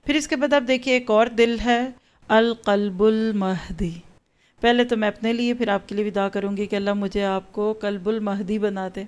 फिर इसके बाद आप देखिए एक और दिल है, अल कल्बुल महदी। पहले तो मैं अपने लिए फिर आपके लिए भी दुआ करूँगी कि अल्लाह मुझे आपको कल्बुल महदी बना दे।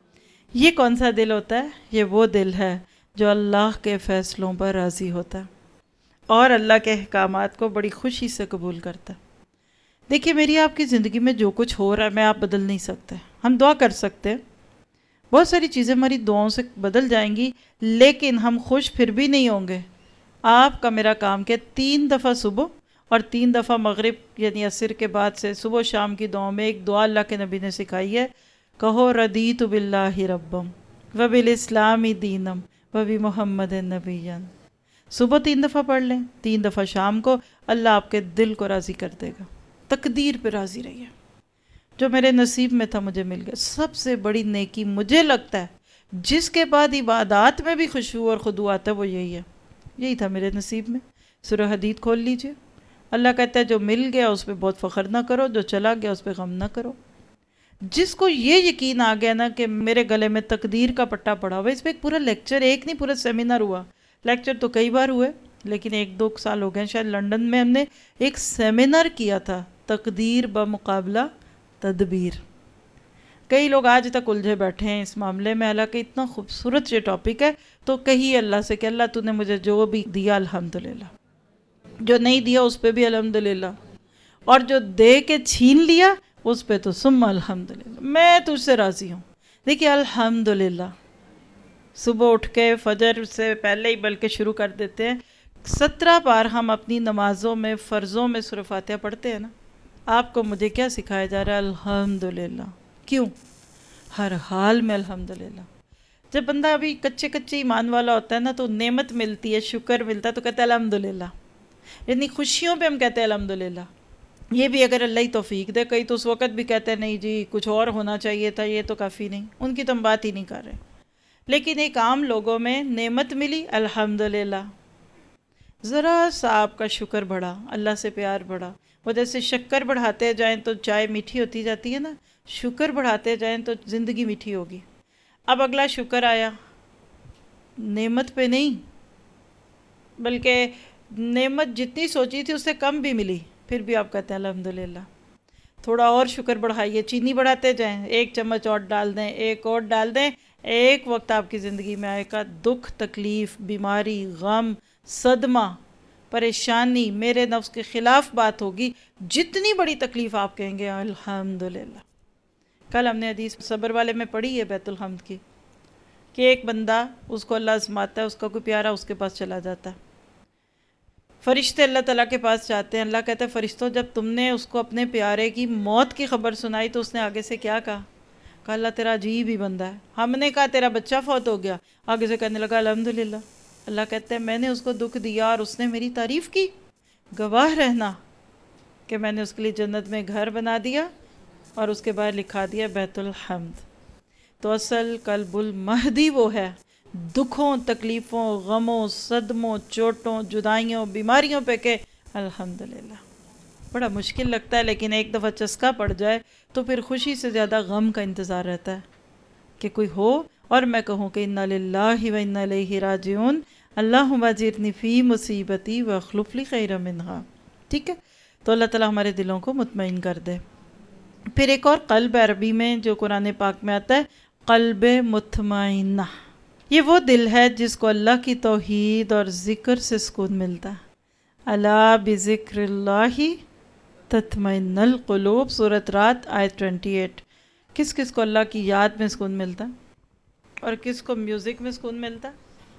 ये कौन सा दिल होता है? ये वो दिल है जो अल्लाह के फ़ैसलों पर राज़ी होता है और अल्लाह के अहकामात को बड़ी खुशी से कबूल करता है। देखिए मेरी आपकी ज़िंदगी में जो कुछ हो रहा है मैं आप बदल नहीं सकते, हम दुआ कर सकते हैं, बहुत सारी चीज़ें हमारी दुआओं से बदल जाएंगी, लेकिन हम खुश फिर भी नहीं होंगे। आपका मेरा काम क्या, 3 दफ़ा सुबह और 3 दफ़ा मगरिब यानी असर के बाद से सुबह शाम की दुआ में एक दुआ अल्लाह के नबी ने सिखाई है, कहो रदीतु बिल्लाहि रब्बम व बिल इस्लामी दीनम व बि मुहम्मद नबीयन। सुबह 3 दफ़ा पढ़ लें, 3 दफ़ा शाम को, अल्लाह आपके दिल को राज़ी कर देगा। तकदीर पे राज़ी रहिए, जो मेरे नसीब में था मुझे मिल गया। सबसे बड़ी नेकी मुझे लगता है जिसके बाद इबादत में भी खुशबू और खुदू आता है वो यही है, यही था मेरे नसीब में। सूरह हदीद खोल लीजिए, अल्लाह कहता है जो मिल गया उस पर बहुत फ़ख्र ना करो, जो चला गया उस पर गम ना करो। जिसको ये यकीन आ गया ना कि मेरे गले में तकदीर का पट्टा पड़ा हुआ, इस पर एक पूरा लेक्चर, एक नहीं पूरा सेमिनार हुआ। लेक्चर तो कई बार हुए, लेकिन 1-2 साल हो गए शायद, लंदन में हमने एक सेमिनार किया था, तकदीर बमुकाबला तदबीर। कई लोग आज तक उलझे बैठे हैं इस मामले में, हालांकि इतना खूबसूरत ये टॉपिक है। तो कहिए अल्लाह से कि अल्लाह तूने मुझे जो भी दिया अल्हम्दुलिल्लाह, जो नहीं दिया उस पर भी अल्हम्दुलिल्लाह, और जो दे के छीन लिया उस पर तो सुम्मा अल्हम्दुलिल्लाह, मैं तुझसे राज़ी हूँ। देखिए अल्हम्दुलिल्लाह सुबह उठ के फजर से पहले ही बल्कि शुरू कर देते हैं। 17 बार हम अपनी नमाज़ों में फ़र्ज़ों में सूरह फातिहा पढ़ते हैं ना। आपको मुझे क्या सिखाया जा रहा है? अल्हम्दुलिल्लाह। क्यों? हर हाल में अल्हम्दुलिल्लाह। जब बंदा अभी कच्चे कच्चे ईमान वाला होता है ना, तो नेमत मिलती है, शुक्र मिलता है, तो कहते हैं अल्हम्दुलिल्लाह। यानी खुशियों पे हम कहते हैं अल्हम्दुलिल्लाह। ये भी अगर अल्लाह ही तौफीक दे, कई तो उस वक़्त भी कहते हैं नहीं जी कुछ और होना चाहिए था, ये तो काफ़ी नहीं, उनकी तो हम बात ही नहीं कर रहे। लेकिन एक आम लोगों में नेमत मिली अल्हम्दुलिल्लाह, ज़रा सा आपका शुक्र बढ़ा, अल्लाह से प्यार बढ़ा। वो जैसे शक्कर बढ़ाते जाएं तो चाय मीठी होती जाती है ना, शुक्र बढ़ाते जाएं तो ज़िंदगी मीठी होगी। अब अगला शुक्र आया, नेमत पे नहीं, बल्कि नेमत जितनी सोची थी उससे कम भी मिली, फिर भी आप कहते हैं अल्हम्दुलिल्लाह। थोड़ा और शुक्र बढ़ाइए, चीनी बढ़ाते जाएं, 1 चम्मच और डाल दें, एक और डाल दें। एक वक्त आपकी ज़िंदगी में आएगा दुख, तकलीफ़, बीमारी, गम, सदमा, परेशानी, मेरे नफ्स के ख़िलाफ़ बात होगी, जितनी बड़ी तकलीफ़ आप कहेंगे अल्हम्दुलिल्लाह। कल हमने हदीस सब्र वाले में पढ़ी है बैतुल हम्द की, कि एक बंदा, उसको अल्लाह आज़माता है, उसका कोई प्यारा उसके पास चला जाता है, फ़रिश्ते अल्लाह ताला के पास जाते हैं। अल्लाह कहता है फ़रिश्तों जब तुमने उसको अपने प्यारे की मौत की खबर सुनाई तो उसने आगे से क्या कहा? कहा अल्लाह तेरा अजीब ही बंदा है। हमने कहा तेरा बच्चा फौत हो गया, आगे से कहने लगा अल्हम्दुलिल्लाह। अल्लाह कहते हैं मैंने उसको दुख दिया और उसने मेरी तारीफ़ की, गवाह रहना कि मैंने उसके लिए जन्नत में घर बना दिया और उसके बाद लिखा दिया बैतुल हम्द। तो असल कल्बुल महदी वो है, दुखों, तकलीफ़ों, गमों, सदमों, चोटों, जुदाइयों, बीमारियों पे के अल्हम्दुलिल्लाह। बड़ा मुश्किल लगता है, लेकिन एक दफ़ा चस्का पड़ जाए तो फिर खुशी से ज़्यादा गम का इंतज़ार रहता है कि कोई हो और मैं कहूँ कि इन्ना लिल्लाहि व इन्ना इलैहि राजिऊन, अल्लाहुम्मा अजिरनी फ़ी मुसीबती व अख़्लुफ़ ली खैरम मिन्हा। ठीक है, तो अल्लाह ताला हमारे दिलों को मुतमईन कर दे। फिर एक और क़ल्ब अरबी में जो कुरान पाक में आता है, क़ल्ब मुतमइन्ना। ये वो दिल है जिसको अल्लाह की तौहीद और ज़िक्र से सुकून मिलता है। अला बिज़िक्रिल्लाहि तत्मइन्नुल क़ुलूब, सूरत रात आयत 28। किस किस को अल्लाह की याद में सुकून मिलता है और किस को म्यूज़िक में सुकून मिलता है?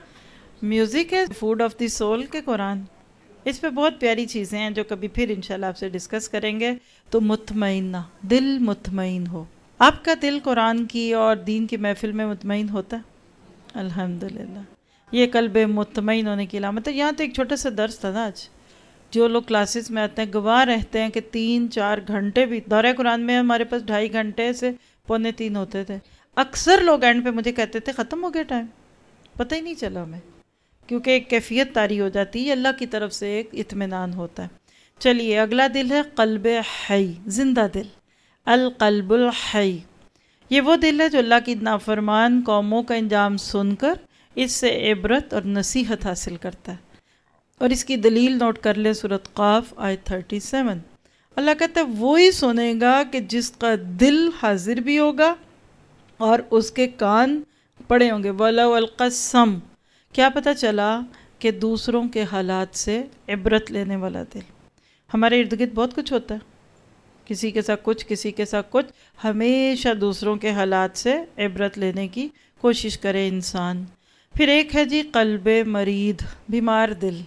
म्यूज़िक है फूड ऑफ द सोल के कुरान। इस पे बहुत प्यारी चीज़ें हैं जो कभी फिर इंशाल्लाह आपसे डिस्कस करेंगे। तो मुतमइन्ना, दिल मुतमईन हो। आपका दिल कुरान की और दीन की महफिल में मुतमईन होता है? अल्हम्दुलिल्लाह, ये कल्ब मुतमईन होने की अलामत है। यहाँ तो एक छोटा सा दर्स था ना आज, जो लोग क्लासेस में आते हैं गवाह रहते हैं कि 3-4 घंटे भी, दौरे कुरान में हमारे पास 2.5 घंटे से 2:45 होते थे। अक्सर लोग एंड पे मुझे कहते थे ख़त्म हो गया टाइम, पता ही नहीं चला हमें, क्योंकि एक कैफियत तारी हो जाती है, अल्लाह की तरफ से एक इत्मीनान होता है। चलिए अगला दिल है क़ल्ब हई, जिंदा दिल, अल क़ल्बुल हई। ये वो दिल है जो अल्लाह की नाफरमान कौमों का इंजाम सुनकर इससे इबरत और नसीहत हासिल करता है। और इसकी दलील नोट कर लें, सूरत क़ाफ आयत 37। अल्लाह कहता है वो ही सुनेगा कि जिसका दिल हाजिर भी होगा और उसके कान पड़े होंगे। वला वलक़सम, क्या पता चला कि दूसरों के हालात से इबरत लेने वाला दिल। हमारे इर्द गिर्द बहुत कुछ होता है, किसी के साथ कुछ, किसी के साथ कुछ। हमेशा दूसरों के हालात से इबरत लेने की कोशिश करे इंसान। फिर एक है जी क़ल्बे मरीद, बीमार दिल।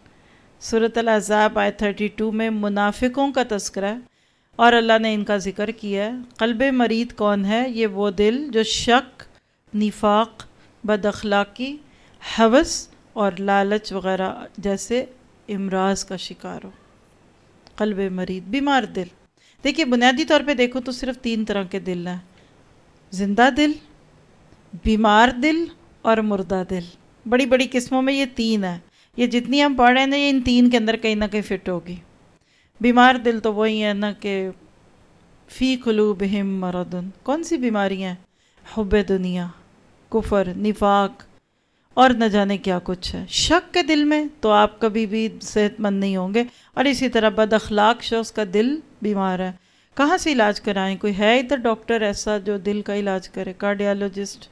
सूरत अल-अहज़ाब आयत 32 में मुनाफिकों का तस्करा है और अल्लाह ने इनका ज़िक्र किया है। क़ल्बे मरीद कौन है? ये वो दिल जो शक, निफाक, बदअखलाक़ी, हवस और लालच वग़ैरह जैसे इमराज का शिकार हो। क़ल्बे मरीद, बीमार दिल। देखिए बुनियादी तौर पे देखो तो सिर्फ 3 तरह के दिल हैं, जिंदा दिल, बीमार दिल और मुर्दा दिल। बड़ी बड़ी किस्मों में ये 3 है। ये जितनी हम पढ़ रहे हैं ना, ये इन 3 के अंदर कहीं ना कहीं फिट होगी। बीमार दिल तो वही है ना कि फ़ी क़ुलूबिहिम मरदुन, कौन सी बीमारियाँ हैं? हुब्बे दुनिया, कुफ़र, निफाक और न जाने क्या कुछ है। शक के दिल में तो आप कभी भी सेहतमंद नहीं होंगे। और इसी तरह बदअखलाक शख्स का दिल बीमार है, कहाँ से इलाज कराएं? कोई है इधर डॉक्टर ऐसा जो दिल का इलाज करे? कार्डियोलॉजिस्ट।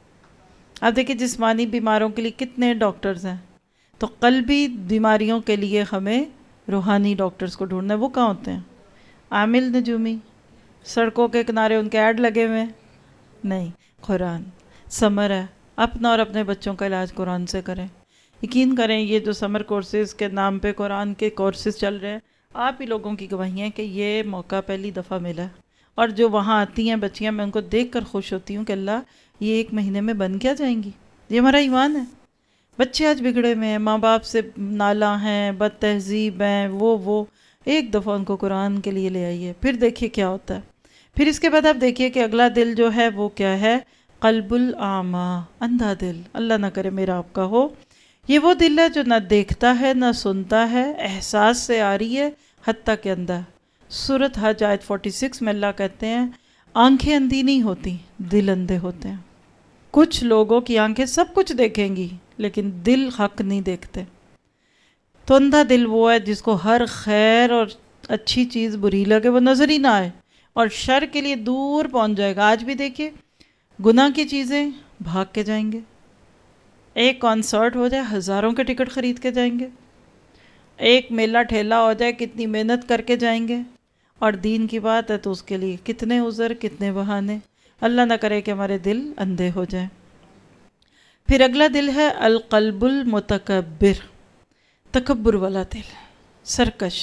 अब देखिए जिस्मानी बीमारों के लिए कितने डॉक्टर्स हैं, तो क़ल्बी बीमारियों के लिए हमें रूहानी डॉक्टर्स को ढूंढना है। वो कहाँ होते हैं? आमिल नजूमी, सड़कों के किनारे उनके ऐड लगे हुए हैं? नहीं, कुरान समर है। अपना और अपने बच्चों का इलाज कुरान से करें। यकीन करें ये जो समर कोर्सेज़ के नाम पे कुरान के कोर्सेज़ चल रहे हैं, आप ही लोगों की गवाही हैं कि ये मौका पहली दफ़ा मिला है। और जो वहाँ आती हैं बच्चियाँ, मैं उनको देख कर खुश होती हूँ कि अल्लाह ये 1 महीने में बन क्या जाएंगी। ये हमारा ईमान है। बच्चे आज बिगड़े में हैं, माँ बाप से नाला हैं, बद तहज़ीब हैं, वो एक दफ़ा उनको कुरान के लिए ले आइए, फिर देखिए क्या होता है। फिर इसके बाद आप देखिए कि अगला दिल जो है वो क्या है? क़ल्बुल आमा, अंधा दिल। अल्लाह ना करे मेरा आपका हो। ये वो दिल है जो ना देखता है ना सुनता है, एहसास से आ रही है हत्ता के अंधा। सूरत हज आयत 46 में अल्लाह कहते हैं आंखें अंधी नहीं होती, दिल अंधे होते हैं। कुछ लोगों की आंखें सब कुछ देखेंगी लेकिन दिल हक नहीं देखते। तो अंधा दिल वो है जिसको हर खैर और अच्छी चीज़ बुरी लगे, वो नज़र ही ना आए और शर के लिए दूर पहुंच जाएगा। आज भी देखिए गुनाह की चीज़ें भाग के जाएंगे। एक कॉन्सर्ट हो जाए, हज़ारों के टिकट ख़रीद के जाएंगे। एक मेला ठेला हो जाए, कितनी मेहनत करके जाएंगे। और दीन की बात है तो उसके लिए कितने उज़र, कितने बहाने। अल्लाह ना करे कि हमारे दिल अंधे हो जाए। फिर अगला दिल है अल-क़ल्बुल मुतकब्बिर, तकब्बुर वाला दिल, सरकश,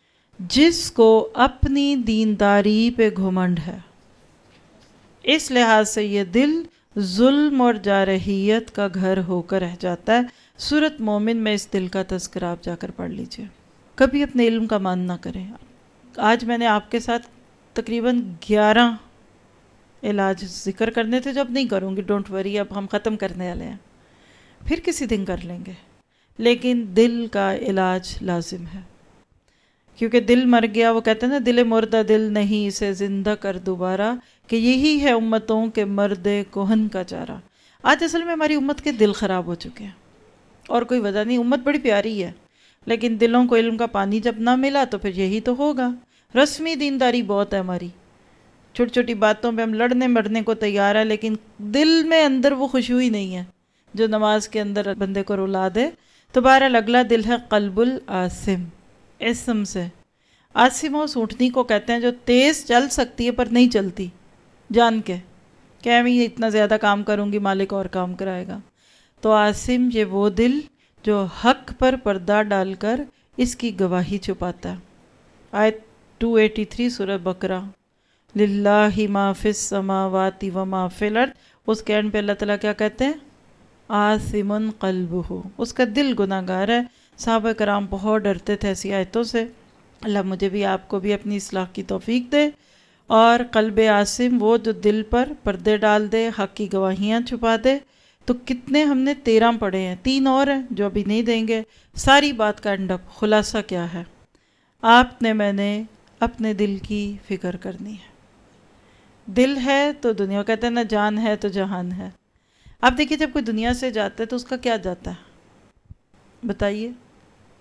जिसको अपनी दीनदारी पे घुमंड है। इस लिहाज से ये दिल जुल्म और जारहियत का घर होकर रह जाता है। सूरत मोमिन में इस दिल का तज़किरा आप जाकर पढ़ लीजिए। कभी अपने इल्म का मान ना करें। आज मैंने आपके साथ तकरीबन 11 इलाज ज़िक्र करने थे जो अब नहीं करूँगी, डोंट वरी, अब हम ख़त्म करने वाले हैं, फिर किसी दिन कर लेंगे। लेकिन दिल का इलाज लाजिम है, क्योंकि दिल मर गया, वो कहते हैं ना दिल मुर्दा दिल नहीं इसे ज़िंदा कर दोबारा, कि यही है उम्मतों के मर्दे कोहन का चारा। आज असल में हमारी उम्मत के दिल ख़राब हो चुके हैं और कोई वजह नहीं। उम्मत बड़ी प्यारी है लेकिन दिलों को इल्म का पानी जब ना मिला तो फिर यही तो होगा। रस्मी दीनदारी बहुत है हमारी, छोटी छोटी बातों पे हम लड़ने मरने को तैयार है, लेकिन दिल में अंदर वो खुशबू ही नहीं है जो नमाज के अंदर बंदे को रुला दे। तो बहरहाल अगला दिल है क़ल्बुल आसिम, इसम से। आसिम उस ऊँटनी को कहते हैं जो तेज़ चल सकती है पर नहीं चलती, जान के क्या मैं इतना ज़्यादा काम करूँगी मालिक और काम कराएगा। तो आसिम ये वो दिल जो हक पर पर्दा डालकर इसकी गवाही छुपाता है। आयत 283 सूरह बकरा, लिल्लाहि मा फिस समावाति व मा फिल अर्द। उसके एंड पे अल्लाह ताला क्या कहते हैं? आसिमुन क़ल्बुहु, उसका दिल गुनाहगार है। सहाबा कराम बहुत डरते थे ऐसी आयतों से। अल्लाह मुझे भी आपको भी अपनी इस्लाह की तौफीक दे। और क़ल्ब आसिम वो जो दिल पर पर्दे डाल दे, हक़ की गवाहियाँ छुपा दे। तो कितने हमने 13 पढ़े हैं, 3 और हैं जो अभी नहीं देंगे। सारी बात का एंड अप खुलासा क्या है? आपने मैंने अपने दिल की फ़िक्र करनी है। दिल है तो दुनिया, कहते हैं ना जान है तो जहान है। आप देखिए जब कोई दुनिया से जाता है तो उसका क्या जाता है बताइए?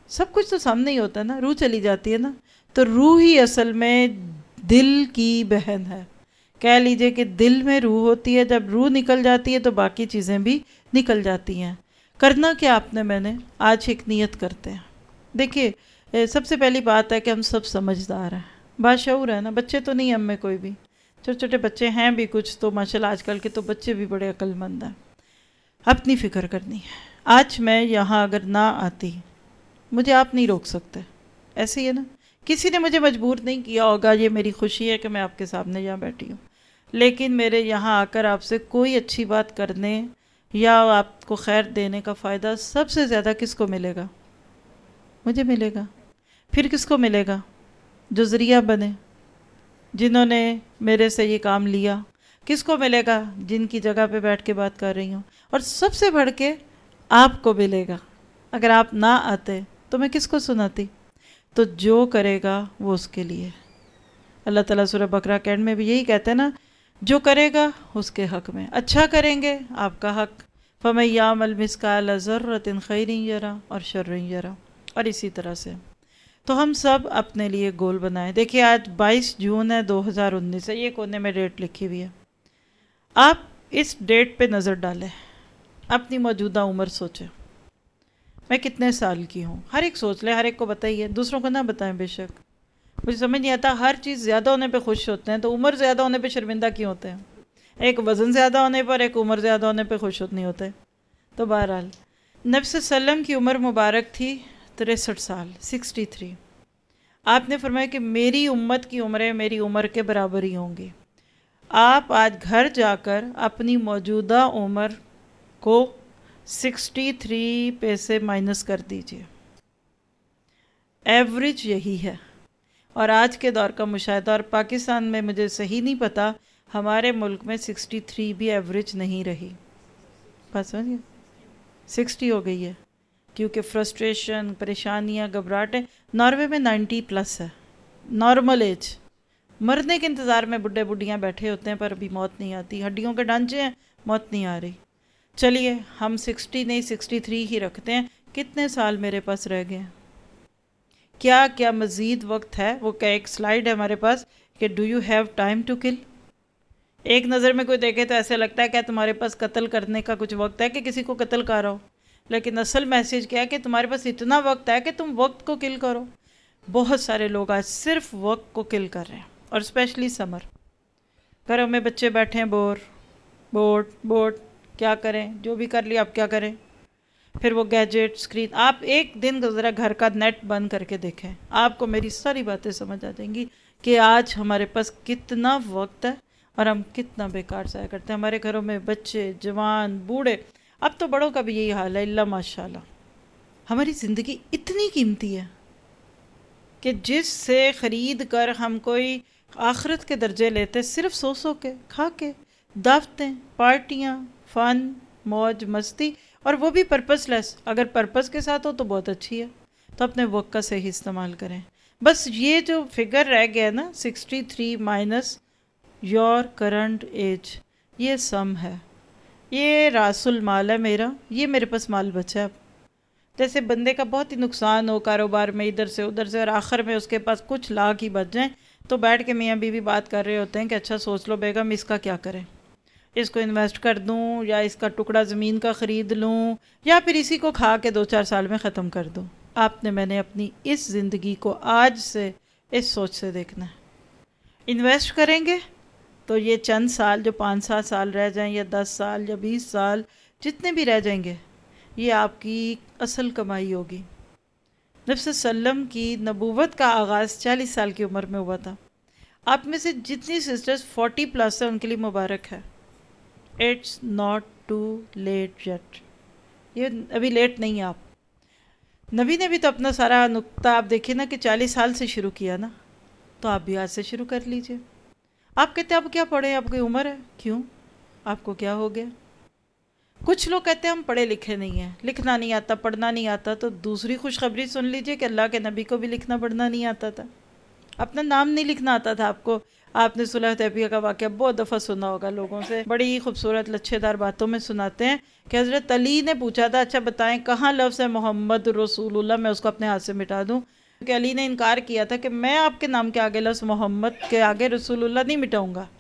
सब कुछ तो सामने ही होता है ना, रूह चली जाती है ना, तो रूह ही असल में दिल की बहन है। कह लीजिए कि दिल में रूह होती है, जब रूह निकल जाती है तो बाकी चीज़ें भी निकल जाती हैं। करना क्या आपने, मैंने आज एक नियत करते हैं। देखिए सबसे पहली बात है कि हम सब समझदार हैं, बाशऊर है ना, बच्चे तो नहीं हम में कोई भी, छोटे छोटे बच्चे हैं भी कुछ तो माशाल्लाह, आजकल के तो बच्चे भी बड़े अक्लमंद हैं। अपनी फ़िक्र करनी है। आज मैं यहाँ अगर ना आती, मुझे आप नहीं रोक सकते, ऐसे ही है ना, किसी ने मुझे मजबूर नहीं किया होगा, ये मेरी खुशी है कि मैं आपके सामने यहाँ बैठी हूँ। लेकिन मेरे यहाँ आकर आपसे कोई अच्छी बात करने या आपको खैर देने का फ़ायदा सबसे ज़्यादा किसको मिलेगा? मुझे मिलेगा। फिर किसको मिलेगा? जो ज़रिया बने, जिन्होंने मेरे से ये काम लिया। किसको मिलेगा? जिनकी जगह पे बैठ के बात कर रही हूँ। और सबसे बढ़ के आपको मिलेगा। अगर आप ना आते तो मैं किसको सुनाती? तो जो करेगा वो उसके लिए। अल्लाह ताला सूरह बकरा कैंड में भी यही कहते हैं ना, जो करेगा उसके हक़ में, अच्छा करेंगे आपका हक़। फमन यामल मिस्काल ज़र्रतिन खैरिन यरा और शर्रिन यरा। और इसी तरह से तो हम सब अपने लिए गोल बनाएं। देखिए आज 22 जून है 2019 है, ये कोने में डेट लिखी हुई है। आप इस डेट पे नज़र डालें, अपनी मौजूदा उम्र सोचें, मैं कितने साल की हूँ। हर एक सोच ले, हर एक को बताइए, दूसरों को ना बताएं बेशक। मुझे समझ नहीं आता, हर चीज़ ज़्यादा होने पे खुश होते हैं तो उम्र ज़्यादा होने पे शर्मिंदा क्यों होते हैं? एक वज़न ज़्यादा होने पर, एक उम्र ज़्यादा होने पे खुश नहीं होते। तो बहरहाल नबी सल्लम की उम्र मुबारक थी 63 साल, 63। आपने फरमाया कि मेरी उम्मत की उम्रें मेरी उम्र के बराबर ही होंगी। आप आज घर जाकर अपनी मौजूदा उम्र को 63 पे से माइनस कर दीजिए, एवरेज यही है। और आज के दौर का मुशाहिदा, और पाकिस्तान में मुझे सही नहीं पता, हमारे मुल्क में 63 भी एवरेज नहीं रही, बात समझिए, 60 हो गई है, क्योंकि फ्रस्ट्रेशन, परेशानियाँ, घबराहटें। नॉर्वे में 90+ है नॉर्मल एज। मरने के इंतज़ार में बुढ़े बुढ़ियाँ बैठे होते हैं पर अभी मौत नहीं आती, हड्डियों के ढांचे हैं, मौत नहीं आ रही। चलिए हम 60 नहीं 63 ही रखते हैं। कितने साल मेरे पास रह गए हैं? क्या क्या मज़ीद वक्त है? वो क्या एक स्लाइड है हमारे पास कि do you have time to kill. एक नज़र में कोई देखे तो ऐसे लगता है क्या तुम्हारे पास कत्ल करने का कुछ वक्त है कि किसी को कत्ल कर रहा हो, लेकिन असल मैसेज क्या है कि तुम्हारे पास इतना वक्त है कि तुम वक्त को किल करो। बहुत सारे लोग आज सिर्फ वक्त को किल कर रहे हैं, और स्पेशली समर। घरों में बच्चे बैठे हैं, बोर्ड क्या करें, जो भी कर लिया अब क्या करें। फिर वो गैजेट, स्क्रीन। आप एक दिन ज़रा घर का नेट बंद करके देखें, आपको मेरी सारी बातें समझ आ जाएंगी कि आज हमारे पास कितना वक्त है और हम कितना बेकार ज़ाया करते हैं। हमारे घरों में बच्चे, जवान, बूढ़े, अब तो बड़ों का भी यही हाल है, इल्ला माशाल्लाह। हमारी ज़िंदगी इतनी कीमती है कि जिससे ख़रीद कर हम कोई आखिरत के दर्जे लेते, सिर्फ सो के, खा के, दावतें, पार्टियाँ, फ़न, मौज मस्ती, और वो भी पर्पसलेस। अगर पर्पस के साथ हो तो बहुत अच्छी है, तो अपने वक्त का सही इस्तेमाल करें। बस ये जो फिगर रह गया ना 63 माइनस योर करंट एज, ये सम है, ये रासुल माल है मेरा, ये मेरे पास माल बचा है। अब जैसे बंदे का बहुत ही नुकसान हो कारोबार में, इधर से उधर से, और आखिर में उसके पास कुछ लाख ही बच जाएं, तो बैठ के मियाँ बीवी बात कर रहे होते हैं कि अच्छा सोच लो बेगम इसका क्या करें, इसको इन्वेस्ट कर दूं या इसका टुकड़ा ज़मीन का ख़रीद लूं या फिर इसी को खा के 2-4 साल में ख़त्म कर दूं। आपने मैंने अपनी इस ज़िंदगी को आज से इस सोच से देखना है। इन्वेस्ट करेंगे तो ये चंद साल, जो 5-7 साल रह जाएं या 10 साल या 20 साल, जितने भी रह जाएंगे, ये आपकी असल कमाई होगी। नबी सल्लम की नबूवत का आगाज़ 40 साल की उम्र में हुआ था। आप में से जितनी सिस्टर्स 40+ है उनके लिए मुबारक है। It's not too late yet, ये अभी लेट नहीं है। आप नबी ने भी तो अपना सारा नुक्ता आप देखिए ना कि 40 साल से शुरू किया ना, तो आप भी आज से शुरू कर लीजिए। आप कहते हैं आप क्या पढ़े, आपकी उम्र है, क्यों, आपको क्या हो गया? कुछ लोग कहते हैं हम पढ़े लिखे नहीं हैं, लिखना नहीं आता, पढ़ना नहीं आता। तो दूसरी खुशखबरी सुन लीजिए कि अल्लाह के नबी को भी लिखना पढ़ना नहीं आता था, अपना नाम नहीं लिखना आता था आपको, आपने सुलह हुदैबिया का वाक़या बहुत दफ़ा सुना होगा लोगों से, बड़ी खूबसूरत लच्छेदार बातों में सुनाते हैं कि हज़रत अली ने पूछा था, अच्छा बताएं कहाँ लफ्ज़ है मोहम्मद रसूलुल्लाह, मैं उसको अपने हाथ से मिटा दूँ। क्योंकि अली ने इनकार किया था कि मैं आपके नाम के आगे लफ्ज़ मोहम्मद के आगे रसूलुल्लाह नहीं मिटाऊँगा,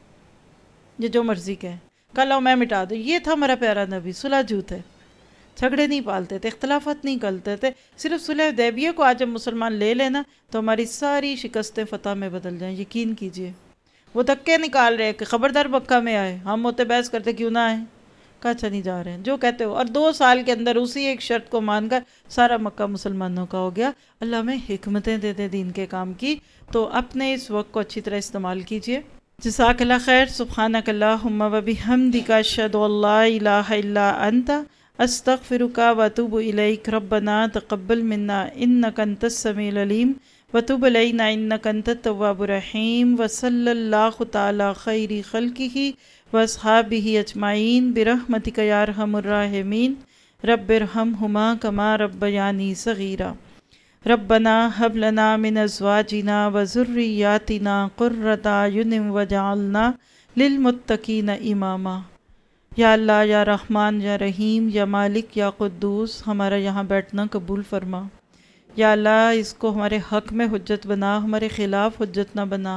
ये जो मर्ज़ी कहें, कल आओ मैं मिटा दूँ। ये था हमारा प्यारा नबी, सुलह थे, झगड़े नहीं पालते थे, इख्तलाफात नहीं करते थे। सिर्फ सुलह हुदैबिया को आज जब मुसलमान ले लेना तो हमारी सारी शिकस्तें फ़तह में बदल जाएं, यकीन कीजिए। वो धक्के निकाल रहे हैं कि ख़बरदार मक्का में आए, हम होते बहस करते क्यों ना आए, कहा अच्छा नहीं जा रहे हैं, जो कहते हो। और 2 साल के अंदर उसी एक शर्त को मानकर सारा मक्का मुसलमानों का हो गया। अल्लाह में हिकमतें दे दे दीन के काम की, तो अपने इस वक्त को अच्छी तरह इस्तेमाल कीजिए। जज़ाकल्लाह खैर। सुब्हानकल्लाहुम्मा व बिहम्दिका अशहदु अल्ला इलाहा इल्ला अंता अस्तगफिरुका व अतूबु इलैक। रब्बना तक़ब्बल मिन्ना इन्नका अंतस समीउल अलीम व तुब अलैना इन्नका अंतत तव्वाबुर रहीम। व सल्लल्लाहु तआला खैरि खल्क़िही व अस्हाबिही अजमाइन बिरहमतिका या अरहमुर राहिमीन। रब्बिरहमहुमा कमा रब्बयानी सगीरा। रब्बना हब लना मिन अज़वाजिना व ज़ुर्रिय्यातिना क़ुर्रता अयुनिन वजअलना लिलमुत्तक़ीना इमामा। या अल्लाह, या रहमान, या रहीम, या मालिक, या क़ुद्दूस, हमारा यहाँ बैठना कबूल फरमा। या अल्लाह, इसको हमारे हक़ में हुज्जत बना, हमारे ख़िलाफ़ हुज्जत ना बना।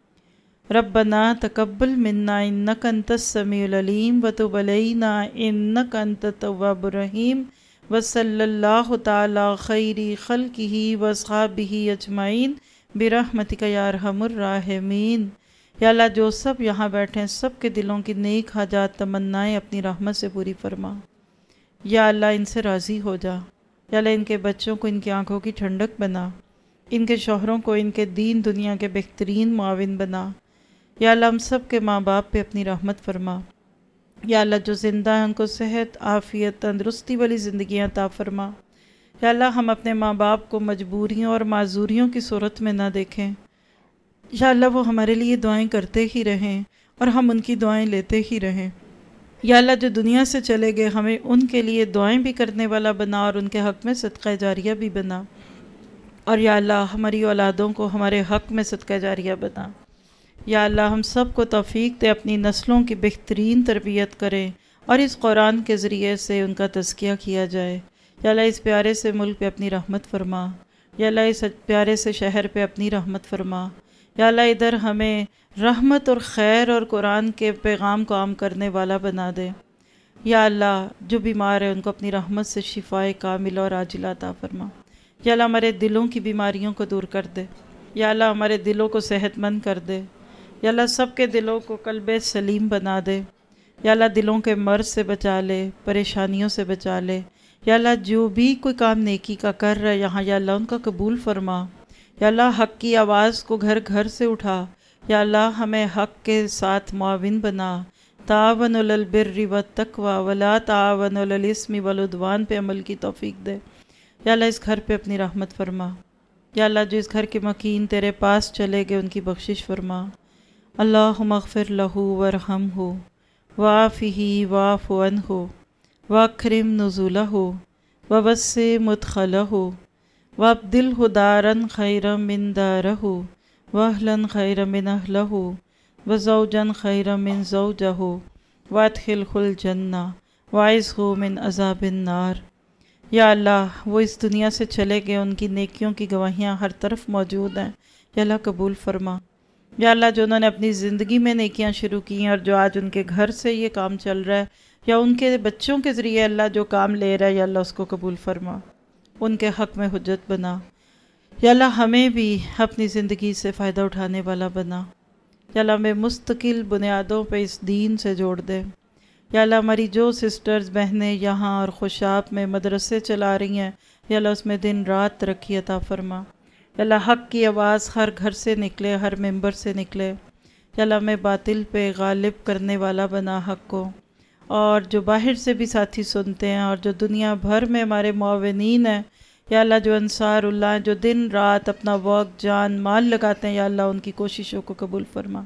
रब्बना तक़ब्बल मिन्ना इन्नका अंतस समीउल अलीम व तुब अलैना इन्नका अंतत तव्वाबुर रहीम। व सल्लल्लाहु तआला खैरि खल्क़िही व अस्हाबिही अजमाइन बिरहमतिका या अरहमुर राहिमीन। या अल्लाह, जो सब यहाँ बैठे हैं सब के दिलों की नेक हाजात तमन्नाएं अपनी रहमत से पूरी फरमा। या अल्लाह, इनसे राज़ी हो जा। या अल्लाह, इनके बच्चों को इनकी आँखों की ठंडक बना, इनके शौहरों को इनके दीन दुनिया के बेहतरीन मुआविन बना। या अल्लाह, हम सब के माँ बाप पे अपनी रहमत फरमा। या अल्लाह, जो ज़िंदा हैं उनको सेहत आफ़ियत तंदरुस्ती वाली ज़िंदगियाँ अता फरमा। या अल्लाह, हम अपने माँ बाप को मजबूरियों और माजूरियों की सूरत में ना देखें। या अल्लाह, वो हमारे लिए दुआएं करते ही रहें और हम उनकी दुआएं लेते ही रहें। या अल्लाह, जो दुनिया से चले गए हमें उनके लिए दुआएं भी करने वाला बना और उनके हक़ में सदका जारिया भी बना। और या अल्लाह, हमारी औलादों को हमारे हक़ में सदका जारिया बना। या अल्लाह, हम सब को तौफ़ीक दे अपनी नस्लों की बेहतरीन तरबियत करें और इस कुरान के ज़रिए से उनका तज़किया किया जाए। या अल्लाह, इस प्यारे से मुल्क पे अपनी रहमत फरमा। या अल्लाह, इस प्यारे से शहर पे अपनी रहमत फरमा। या अल्लाह, इधर हमें रहमत और ख़ैर और कुरान के पैगाम को आम करने वाला बना दे। या अल्लाह, जो बीमार है उनको अपनी रहमत से शिफाए कामिल और आजिला अता फरमा। या अल्लाह, हमारे दिलों की बीमारियों को दूर कर दे। या अल्लाह, हमारे दिलों को सेहतमंद कर दे। या अल्लाह, सब के दिलों को कल्बे सलीम बना दे। या अल्लाह, दिलों के मर्ज़ से बचा ले, परेशानियों से बचा ले। या अल्लाह, जो भी कोई काम नेकी का कर रहा है यहाँ, या अल्लाह उनका कबूल फरमा। या अल्लाह, हक़ की आवाज़ को घर घर से उठा। या अल्लाह, हमें हक़ के साथ मुआविन बना। तावनुल अलल बिर्रि वत्तक़वा वला तावनुल अलल इस्मि वल उद्वान पे अमल की तौफ़ीक दे। या अल्लाह, इस घर पे अपनी रहमत फरमा। या अल्लाह, जो इस घर के मकीन तेरे पास चले गए उनकी बख्शिश फरमा। अल्लाहुम्मा अग़फ़िर लहू वरहमहू वाफ़िही वाफ़ु अन्हु वअक्रिम नुज़ुलहू ववस्सि मुदख़लहू वअब्दिलहु दारन खैरम मिन दारहू वअहलन खैरम मिन अहलहू वज़ौजन खैरम मिन ज़ौजहू वअदख़िलहुल जन्ना वअइज़हु मिन अज़ाबिन नार। या अल्लाह, वो इस दुनिया से चले गए, उनकी नेकियों की गवाहियाँ हर तरफ मौजूद हैं। या अल्लाह, कबूल फरमा। या अल्लाह, जो उन्होंने अपनी ज़िंदगी में नेकियां शुरू की हैं और जो आज उनके घर से ये काम चल रहा है या उनके बच्चों के ज़रिए अल्लाह जो काम ले रहा है, या अल्लाह उसको कबूल फरमा, उनके हक़ में हुज्जत बना। या अल्लाह, हमें भी अपनी ज़िंदगी से फ़ायदा उठाने वाला बना। या अल्लाह, हमें मुस्तकिल बुनियादों पे इस दीन से जोड़ दे। या अल्लाह, हमारी जो सिस्टर्स बहनें यहाँ और खुशाब में मदरसे चला रही हैं, या अल्लाह उसमें दिन रात तरक्की अता फरमा। या अल्लाह, हक़ की आवाज़ हर घर से निकले, हर मेंबर से निकले। या अल्लाह, हमें बातिल पे गालिब करने वाला बना हक़ को। और जो बाहर से भी साथी सुनते हैं और जो दुनिया भर में हमारे मुआविनीन हैं, या अल्लाह, जो अंसारुल्लाह जो दिन रात अपना वक्त जान माल लगाते हैं, या अल्लाह उनकी कोशिशों को कबूल फरमा।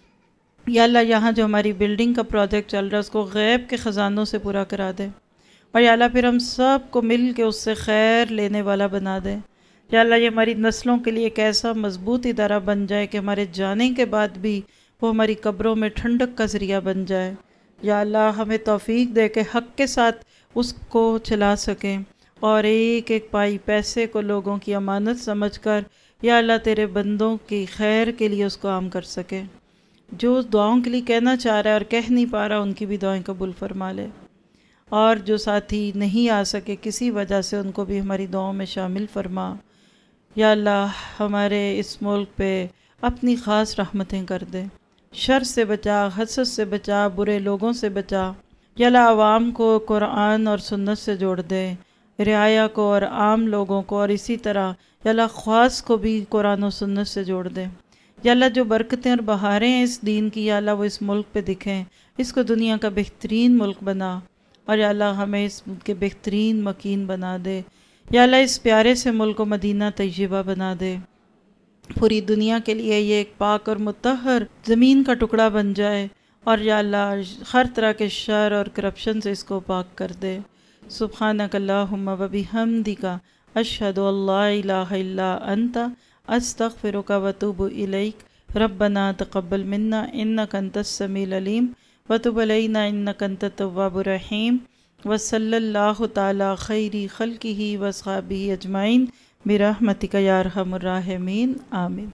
या अल्लाह, यहाँ जो हमारी बिल्डिंग का प्रोजेक्ट चल रहा है उसको गैब के ख़जानों से पूरा करा दे। और या अल्लाह, फिर हम सब को मिल के उससे खैर लेने वाला बना दे। या अल्लाह ये हमारी नस्लों के लिए एक ऐसा मजबूत इदारा बन जाए कि हमारे जाने के बाद भी वो हमारी कब्रों में ठंडक का ज़रिया बन जाए। या अल्लाह हमें तौफीक दे के हक़ के साथ उसको चला सकें और एक एक पाई पैसे को लोगों की अमानत समझकर या अल्लाह तेरे बंदों की खैर के लिए उसको आम कर सके। जो दुआओं के लिए कहना चाह रहा है और कह नहीं पा रहा, उनकी भी दुआएं कबूल फरमा ले। और जो साथी नहीं आ सके किसी वजह से, उनको भी हमारी दुआओं में शामिल फरमा। या अल्लाह हमारे इस मुल्क पे अपनी ख़ास रहमतें कर दे, शर से बचा, हसद से बचा, बुरे लोगों से बचा। या अल्लाह आवाम को कुरान और सुन्नत से जोड़ दे, रियाया को और आम लोगों को, और इसी तरह या अल्लाह ख़्वास को भी कुरान और सुन्नत से जोड़ दे। या अल्लाह जो बरकतें और बहारें हैं इस दीन की, या अल्लाह वो इस मुल्क पे दिखें, इसको दुनिया का बेहतरीन मुल्क बना। और या अल्लाह हमें इसके बेहतरीन मकीन बना दे। या अल्लाह इस प्यारे से मुल्क को मदीना तैयबा बना दे। पूरी दुनिया के लिए ये एक पाक और मुतहर ज़मीन का टुकड़ा बन जाए। और या अल्लाह हर तरह के शर और करप्शन से इसको पाक कर दे। सुब्हानक अल्लाहुम्मा व बिहम्दिका अशहदु अल्ला इलाहा इल्ला अंता अस्तगफिरुका व अतूबु इलैक। रब्बना तक़ब्बल मिन्ना इन्नका अंतस समीउल अलीम व तुब अलैना इन्नका अंतत तव्वाबुर रहीम। वसल्लल्लाहु ताला खैरी खल्किही व अस्हाबिही अजमाइन बिरहमतिका या अरहमुर राहिमीन। आमीन।